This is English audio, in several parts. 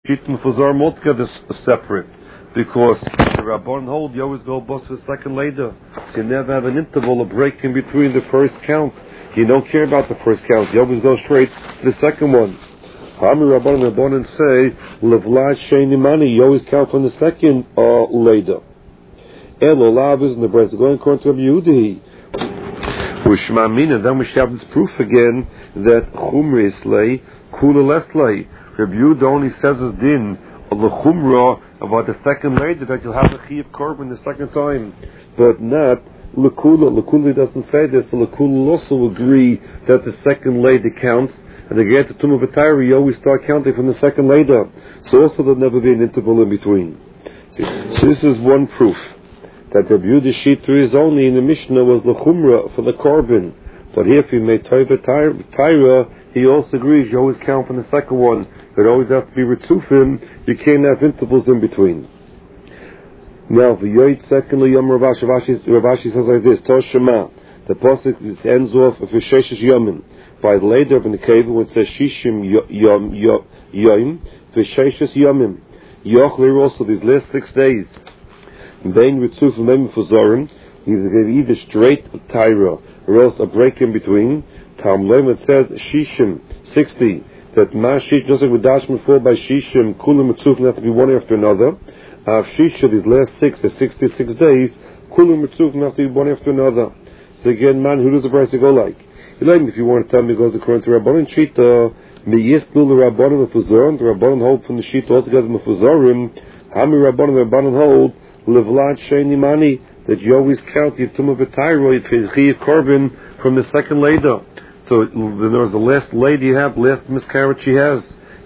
Shittim Fuzar Motka is separate. Because the Rabban hold, you always go bust for the second later. So you never have an interval, a break in between the first count. You don't care about the first count. You always go straight to the second one. Hami Rabban say, Levlad Sheni Mani, you always count from the second later. Elo Lav is in the breast. Going according to Rabbi Yehudi. And then we should have this proof again that Chumri Islay, Kula Leslay. Rabbi Yehudi only says as din of the Chumra about the second later that you'll have the Chiyuv Korban the second time, but not Lekula. Lekula doesn't say this, so Lekula also agree that the second later counts, and again to Tumah B'Tayra you always start counting from the second later. So also there'll never be an interval in between. So this is one proof that Rabbi Yehuda Shittu is only in the Mishnah was Lechumra for the Korban, but here if you made Tumah B'Tayra, he also agrees you always count from the second one. It always has to be Ritzufim. You can't have intervals in between. Now, secondly, Yom Ravashi says like this: Toshema. The pasuk ends off of Sheshes Yomim. By the later of in the cave, when it says Shishim Yom, Sheshes Yomim. Yochler also these last 6 days. Bein Ritzufim Mem Fuzorim. Either straight Tyra or else a break in between. Talmud it says Shishim 60. That Mashish doesn't with Dashman fall by Shishim, Kulam Mitzufim have to be one after another. Shishim, these last 66 days, Kulam Mitzufim have to be one after another. So again, man, who does the price go like? If you want to tell me, it goes according to Rabbanon Shita, Meyislu Rabbanon Mefuzorim, the Rabbanon hold from the Shita altogether Mefuzorim, Hami Rabbanon hold, Levlad Sheni Mani, that you always count your Tumah B'Tayra, your Chiyuv Korban from the second later. So there's the last lady you have, last miscarriage she has.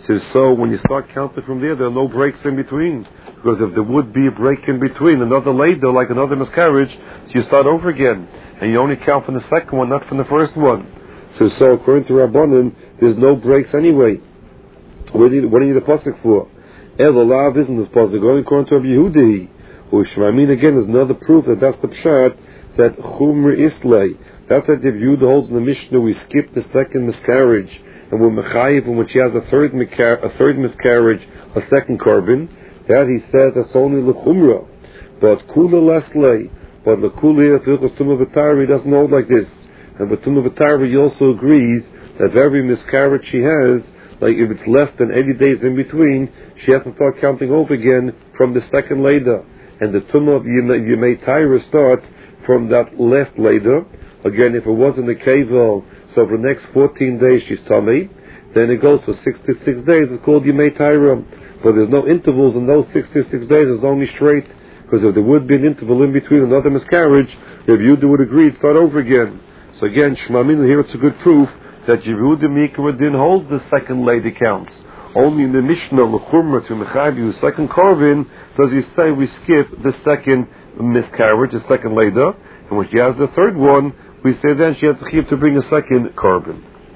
So when you start counting from there are no breaks in between. Because if there would be a break in between, another lady, like another miscarriage, so you start over again. And you only count from the second one, not from the first one. So according to Rabbanan, there's no breaks anyway. What do you need the pasuk for? Elalav isn't this pasuk, going according to Rabbi Yehudi. Ushmamin again is another proof that that's the pshat, that Chumri Islay. That's what Rabbi Yehuda holds in the Mishnah. We skip the second miscarriage, and we're mechayiv, and when she has a third miscarriage, a second korban. That he says that's only lechumra, but kula leslay. But lekula if Tumah B'Tayra doesn't hold like this. And but Tumah B'Tayra he also agrees that every miscarriage she has, like if it's less than 80 days in between, she has to start counting over again from the second later. And the Tumah of Yemei Tayra starts from that last later. Again, if it wasn't a kavel, so for the next 14 days she's tummy, then it goes for 66 days, it's called Yemei Tayra. But there's no intervals in those 66 days, it's only straight. Because if there would be an interval in between another miscarriage, Rabbi Yehuda would agree to start over again. So again, Shmamin here it's a good proof that Rabbi Yehuda Mikra din holds the second lady counts. Only in the Mishnah, L'chumra to Mechayiv, the second korban, does he say we skip the second miscarriage, the second later, and when she has the third one, we say then she has to keep to bring a second korban.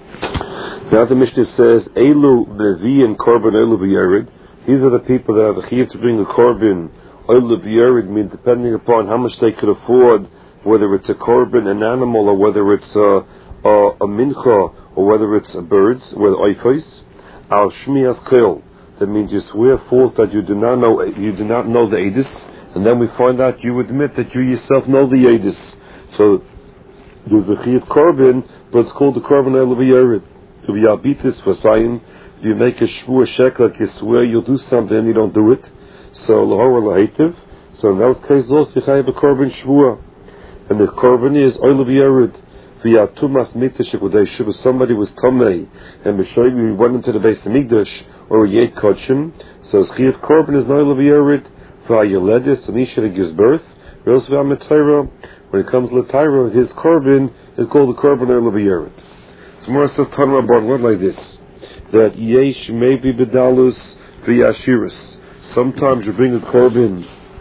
Now the Mishnah says, Elu Nevi and korban Elu B'Yerid. These are the people that have the chiyuv to bring a korban. Elu B'Yerid means depending upon how much they could afford, whether it's a korban, an animal, or whether it's a mincha, or whether it's birds, whether oifos. Al Shmias Kil. That means you swear false that you do not know the edus, and then we find out you admit that you yourself know the edus. So there's the chiyuv korban, but it's called the korban Elu B'Yerid. To be abitis for sign, if you make a shvur shek, like you swear you'll do something and you don't do it. So lahor lahativ. So in those cases also you have a korban shvur, and the korban is Elu B'Yerid. V'yatumas mitashik if somebody was tamei and b'shoy we went into the Beis Hamikdash or a yet kodshim. So chiyuv korban is Elu B'Yerid. V'ayeledis and isha that gives birth. Also v'ametayra. When it comes to L'Tayra, his korban is called the korban Elu B'Yerid. So Mora says Tan Rabban like this, that yesh maybe bedalus v'yashirus. Sometimes you bring a korban.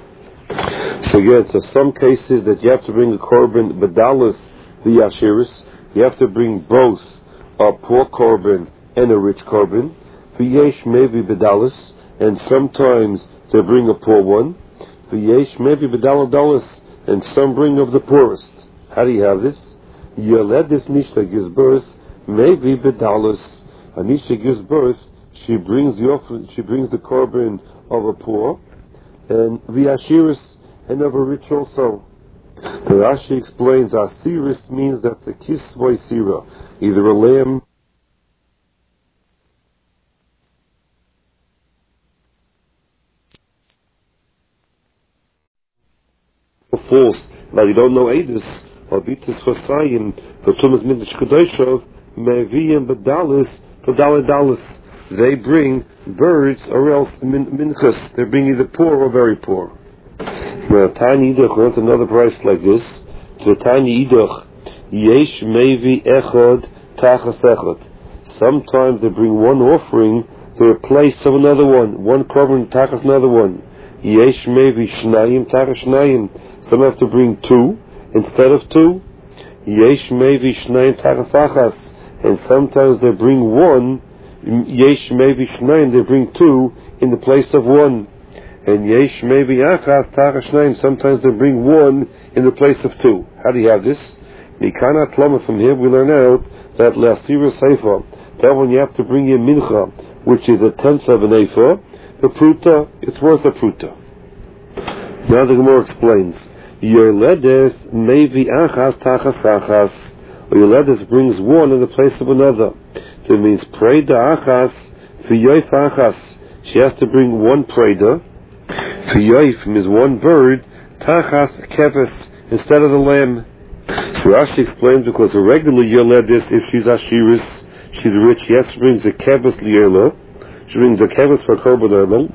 So again, so some cases that you have to bring a korban bedalus v'yashirus. You have to bring both a poor korban and a rich korban. V'yesh maybe bedalus, and sometimes they bring a poor one. V'yesh maybe bedalus, and some bring of the poorest. How do you have this? Yeled this nishta gives birth. Maybe bedalus, Anisha gives birth she brings the korban of a poor, and v'ashiris, and of a rich also. The Rashi explains asiris means that the kisvoi sira, either a lamb or false. Now you don't know Edis, or Bitis Chosayim, the Tumas Midish Kedeshov, Meviyim Badalis, Dalis. They bring birds or else minchas. They bring either poor or very poor. Now tiny idach went another price like this. To a tiny idach, yesh mevi echad tachas echad. Sometimes they bring one offering to replace of another one. One korban tachas another one. Yesh mevi shnayim tachas shnayim. Some have to bring two instead of two. Yesh mevi shnayim tachas achas. And sometimes they bring one. Yesh mevi shnayim. They bring two in the place of one. And yesh mevi achas tachas shnayim. Sometimes they bring one in the place of two. How do you have this? Mikana tlama. From here we learn out that le'asira seifa, that when you have to bring in mincha, which is a tenth of an ephah, the pruta, it's worth a pruta. Now the Gemara explains. Yoledes mevi achas tachas achas. Yoledes brings one in the place of another. That means preda achas v'yoif achas. She has to bring one preda. V'yoif means one bird. Tachas keves instead of the lamb. So Rashi explains because a regular Yoledes, if she's ashiris, she's rich, yes, she brings a keves liela. She brings a keves for korban olam.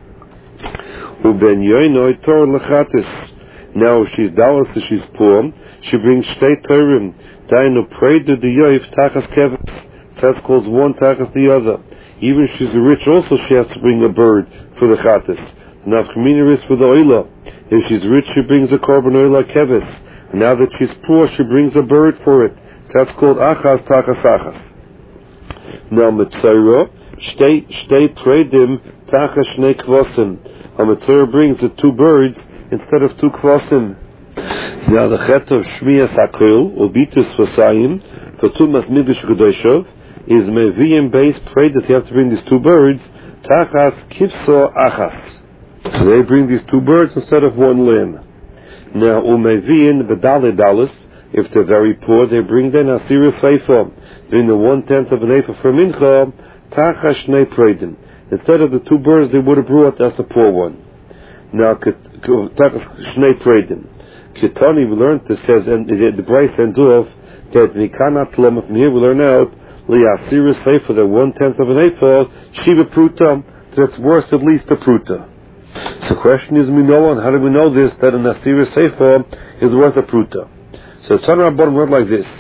Uben yoinoi tor lechatis. Now if she's dallas, if she's poor, she brings shtei torim. Dainu preda the yoif tachas keves. That's called one tachas the other. Even if she's rich, also she has to bring a bird for the chatis. Now kamina is for the oila. If she's rich, she brings a korban oila keves. Now that she's poor, she brings a bird for it. That's called achas tachas achas. Now mitzayra shtei predim tachas shnei kvosim. A mitzayra brings the two birds instead of two kvosim. Now the chet of shmiyas akril or bitus vasayim for tumas midish gedeshov is meviyim base predas. You have to bring these two birds tachas kivso achas. So they bring these two birds instead of one lamb. Now, umeviin v'dale dalis, if they're very poor, they bring then asirus seifa. During the 1/10 of an ephah for mincha, tachas shnei predim. Instead of the two birds they would have brought, that's a poor one. Now, tachas shnei predim. Kitani, we learned this says, and the Bryce ends off that mikana tlama. From here we learn out li asirus seifa, the 1/10 of an ephah shiva pruta. That's worth at least a pruta. So the question is, how do we know this, that an asira seifa is worth a pruta? So Tanna Rabban went like this.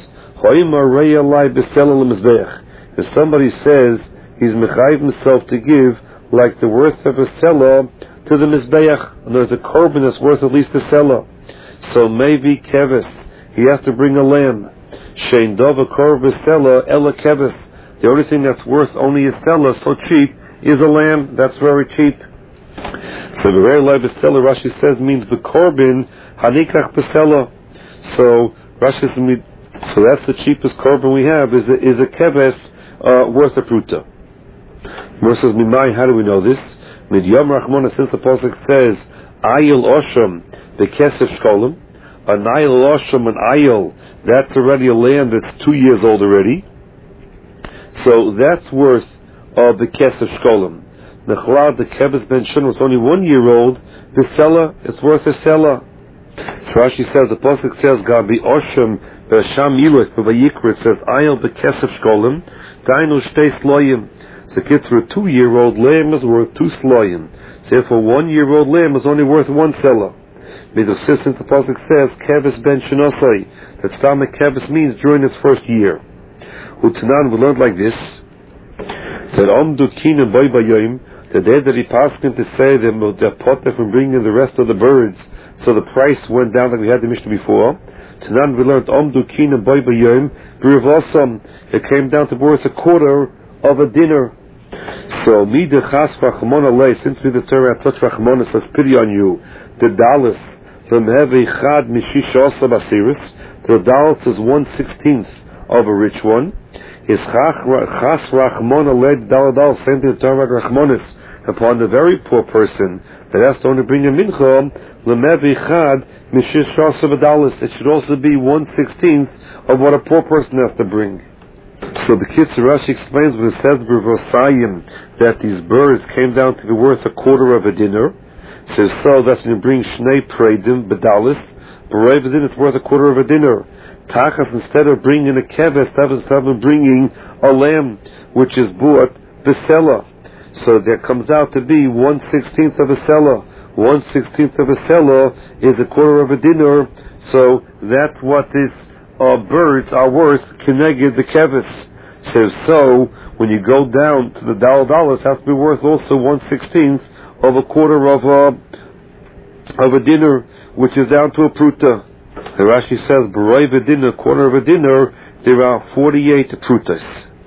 If somebody says he's mechayiv himself to give like the worth of a selah to the mizbeach, and there's a korban that's worth at least a selah. So maybe keves, he has to bring a lamb. Shein dov a korban selah ela keves. The only thing that's worth only a selah, so cheap, is a lamb. That's very cheap. So the very live bestseller, Rashi says, means the korban hanikach bestseller. So Rashi says, so that's the cheapest korban we have is a keves worth a pruta. Mer says, Mimai, how do we know this? Mid Yom Rachmona, since the pasuk says ayil osham the kesef shkolim, an ayil osham, an ayil, that's already a lamb that's 2 years old already. So that's worth the kesef shkolim. The keves ben shun was only 1 year old. The selah, it's worth a selah. So Rashi says, the pasuk says, Gabi Osham B'Sham Yilos B'Vayikra. It says, Ayel B'Kesef Shkolim Dainu Shtei Sloyim. So for a 2 year old lamb is worth 2 sloyim. Therefore 1 year old lamb is only worth 1 selah. Since the pasuk says keves ben shenosai, that stomach keves means during his first year. Utanan, we learned like this, that Omdu Kina Boy Bayoim, the day that he passed him to say the potter from bringing in the rest of the birds, so the price went down like we had the Mishnah before. Tanan, we learned Omdu Kina Boy Bayoim, Birivosam, it came down to worth a quarter of a dinner. So Mida Chas Rachmona Lei, since we the Torah had such Rachmona says pity on you, the Dalis from Hevi Chad Mishish also Basiris, the Dalis is 1/16 of a rich one. is chas rachmona led daladal, same thing to rachmonis, upon the very poor person that has to only bring a mincha, lemevi chad mishish shasa b'dalis. It should also be 1/16 of what a poor person has to bring. So the Kitzur Rashi explains when it says b'vosayim that these birds came down to be worth a quarter of a dinar. Says so that's when you bring shnei preidim b'dalis. B'rei v'din it's worth a quarter of a dinar. Tachas, instead of bringing a keves, instead of bringing a lamb which is bought b'sela. So that comes out to be 1/16 of a selah. 1/16 of a selah is a quarter of a dinar. So that's what these birds are worth. Keneged the kevis. So when you go down to the dollars, it has to be worth also 1/16 of a quarter of a dinar, which is down to a pruta. The Rashi says, "B'rei v'dinar, quarter of a dinar, there are 48 prutas."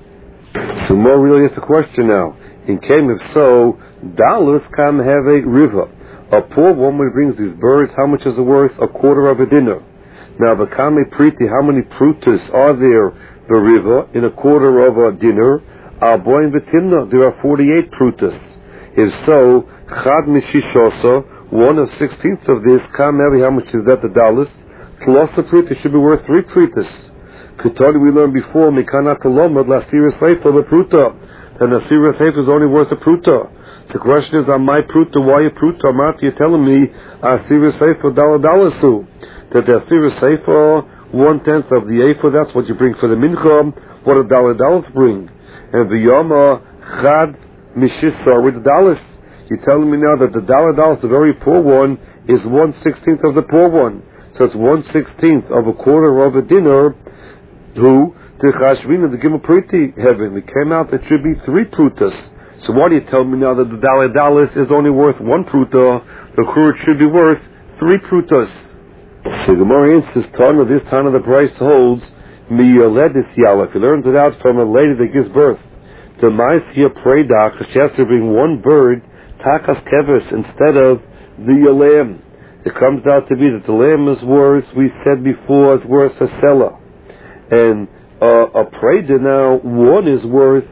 So more really is a question now. In came if so, dollars can have a river. A poor woman brings these birds. How much is it worth? A quarter of a dinar. Now the kame priti, how many prutas are there? The river in a quarter of a dinar. Al boin v'timna, there are 48 prutas. If so, chad mishishosa, 1/16 of this, kame how much is that? The dollars. Tlosa pruta should be worth 3 prutas. Ketani we learned before, mikana talomad lasira seifa b'pruta. And a Sira Sefer is only worth a pruta. The question is, on my pruta, why a pruta? Mati, you're telling me a Sira Sefer dalasu. That the Sira Sefer 1/10 of the Ephah, that's what you bring for the mincha. What a dalas bring? And the Yoma Chad Mishisa with the dalas. You're telling me now that the dalas, the very poor one, is 1/16 of the poor one. So it's 1/16 of a quarter of a dinar. Who? The Chashvina, the Gimel Priti heaven. It came out that should be 3 prutas. So why do you tell me now that the dalas is only worth 1 pruta? The Kurut should be worth 3 prutas. So Gemara answers, Tana, this Tana the price holds, Miyoledis Yalef. He learns it out from a lady that gives birth. The Maisya Predach, she has to bring 1 bird, Takas Kevis, instead of the lamb. It comes out to be that the lamb is worth, we said before, is worth a selah. And a preda now, 1 is worth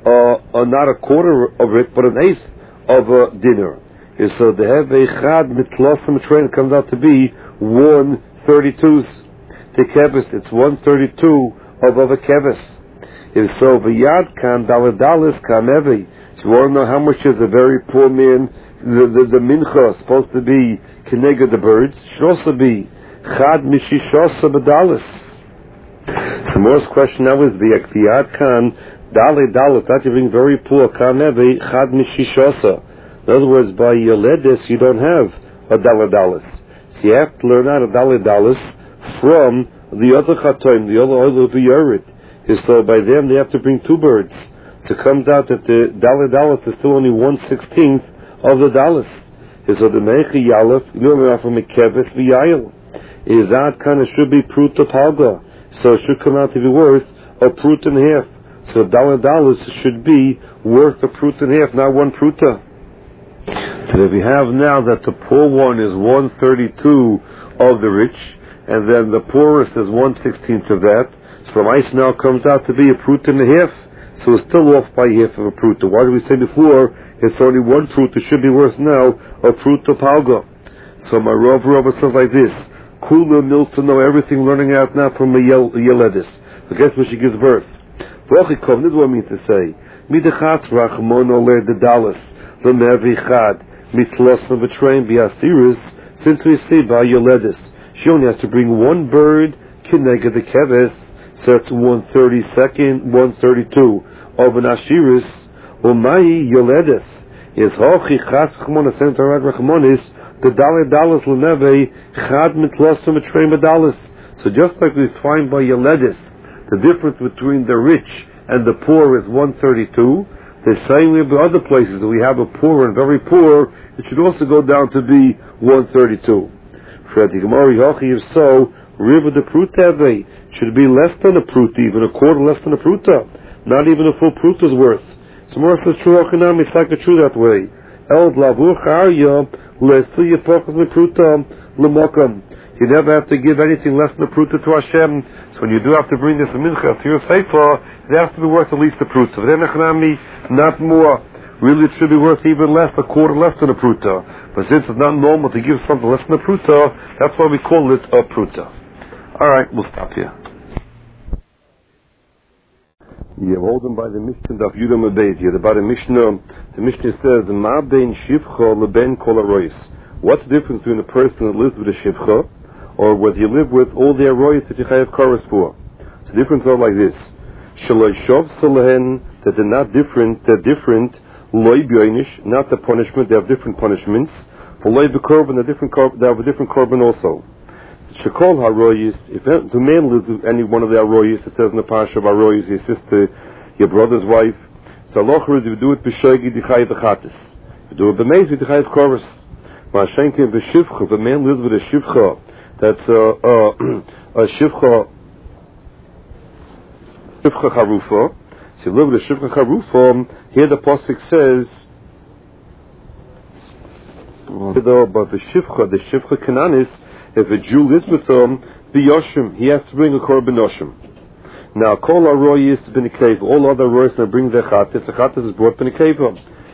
not a quarter of it, but an 1/8 of a dinar. And so they have a chad mitlosim train, it comes out to be 1/32. The kevis, it's 1/32 of a kevis. And so v'yad kan daladalis kamevi. So you want to know how much is a very poor man, the mincha supposed to be kenega the birds, should also be chad mishishosa b'dalis. So Moore's question now is the Akviyat Khan Dalas, that you bring very poor Kanevi Chad Mishishosa. In other words, by Yoledis you don't have a dalas. So you have to learn out a dalas from the other Chatoim, the other oil of the Yorit. So by them they have to bring 2 birds. So it comes out that the dalas is still only 1/16 of the dalas. So the Mechi Yalef, you know from a Kevis V'Yayel. Is that kind of should be Pruta Palga. So it should come out to be worth a prut and a half. So dalas should be worth a prut and a half, not 1 pruta. So if we have now that the poor one is 1/32 of the rich, and then the poorest is 1/16 of that, so from ice now comes out to be a prut and a half. So it's still off by half of a pruta. Why did we say before it's only 1 pruta? It should be worth now a pruta palga. So my Rav says like this. Kula mills to know everything, learning out now from a Yeledis. So guess when she gives birth? Vochikom, this is what I mean to say. Midachat rachmon ole the dalas, the mevichad, mitlos of a train biasiris, since we see by Yeledis. She only has to bring 1 bird, kinega the keves, so it's 1/32 of an ashiris, umai Yeledis. Is hochi chas rachmon, a center rachmonis, the dalas leneve chad mitlosim betrain dalas. So just like we find by Yeledis, the difference between the rich and the poor is 1/32. The same way by other places that we have a poor and very poor, it should also go down to be 1/32. If so, river the prutave should be less than a pruta, even a quarter less than a pruta, not even a full pruta's worth. So more says true economics, it's like a true that way. You You never have to give anything less than a pruta to Hashem. So when you do have to bring this mincha to your sefer, it has to be worth at least a pruta. Not more. Really, it should be worth even less, a quarter less than a pruta. But since it's not normal to give something less than a pruta, that's why we call it a pruta. Alright, we'll stop here. You're holding by the Mishnah of Yudam Abezia. By the Mishnah says, Ma ben shivcha leben kol aroyis. What's the difference between a person that lives with a shivcha, or whether you live with all the aroyis that you have chorus for? So the difference are like this. Shaloi shov salehen, that they're not different, they're different. Loi b'yoinish, not the punishment, they have different punishments. For loi b'korban, they have a different korban also. Shekol haroyis, if the man lives with any one of the aroyis, it says in the parsha of aroyis, your sister, your brother's wife, so alocher is if you do it b'shoigi dichayiv v'chatis. If you do it b'mezi dichayiv korus. Ma'ashenkin b'shivcha, if a man lives with a shivcha, that's a shivcha charufa. So you live with a shivcha charufa, here the pasuk says, but the shivcha kananis, if a Jew lives with him, b'yoshim, he has to bring a korban yoshim. Now, kol aroyis b'nekeva, all other aroyis now bring the chatas is brought b'nekeva.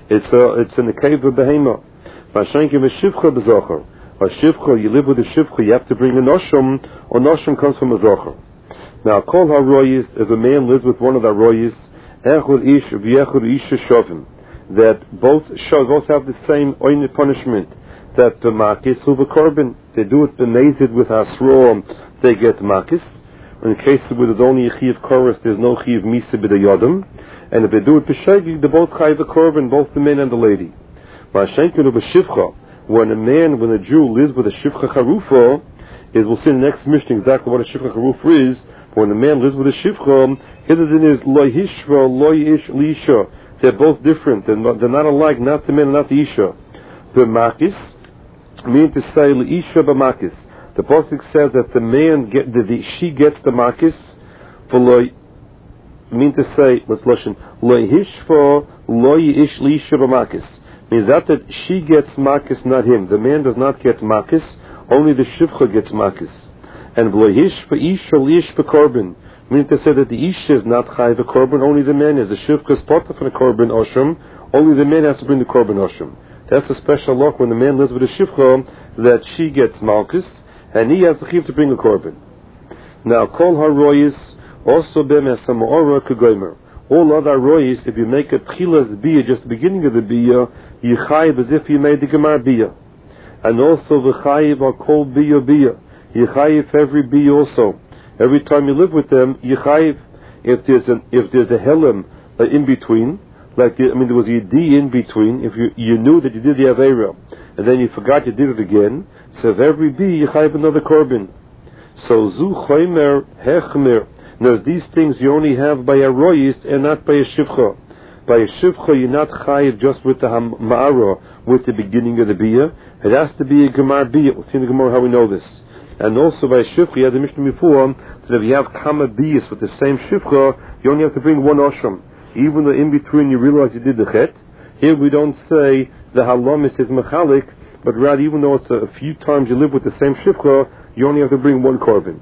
It's in the keva behema. Ma'ashenkim v'shivcha b'zocher. A shivcha, you live with a shivcha, you have to bring a noshim, or noshim comes from a zocher. Now, kol haroyis, if a man lives with one of the aroyis, echud ish v'echud isha shovim, that both have the same oinit punishment, that the makis who korban, they do it b'mezid with hasro, they get makis. In the case where there's only a chiv chorus, there's no chiv misa b'dayodim, and if they do it b'shegi, they both chayiv korban, both the man and the lady. Ma'ashenkin b'shivcha, when a Jew lives with a shivcha charufa, we'll see in the next mission exactly what a shivcha charufa is. When a man lives with a shivcha, his din is loy hishva, loy ish lisha. They're both different. They're not alike. Not the man, not the isha. The makis mean to say isha b'makis. The pasuk says that the man she gets the makis for loy. Mean to say, let's listen. Loy hishva, loy ish lisha b'makis. Means that she gets makis, not him. The man does not get makis. Only the shivcha gets makis. And v'lohish v'isha lish v'korban, meaning to say that the isha is not chai v'korban, only the man is. The shivcha is part of the korban osham, only the man has to bring the korban osham. That's a special law when the man lives with a shivcha, that she gets malchus, and he has the chiv to bring the korban. Now, kol haroyis, also bem as sama'ora kagomer. All other royis, if you make a tchilas biyah, just the beginning of the biyah, you chayiv as if you made the gemar biyah. And also the chayiv are called biyah. Yechayiv every bee also. Every time you live with them, Yechayiv. If there's a helam in between, there was a D in between. If you knew that you did the Aveira, and then you forgot you did it again, so if every bee Yechayiv another korban. So Zu Chaymer Hechmer. Now these things you only have by a royist and not by a shivcha. By a shivcha you're not chayiv just with the ma'ara, with the beginning of the biyah. It has to be a gemar biyah. We'll see in the gemara how we know this. And also by shivcha, you had the Mishnah before, that if you have kama biyas with the same shivcha, you only have to bring one osham. Even though in between you realize you did the chet, here we don't say the halamis is mechalik, but rather even though it's a few times you live with the same shivcha, you only have to bring one korban.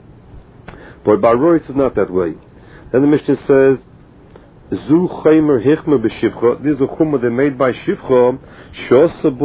But by rois is not that way. Then the Mishnah says, Zu chaymer hichma b'shivcha, this is a chumma they made by shivcha,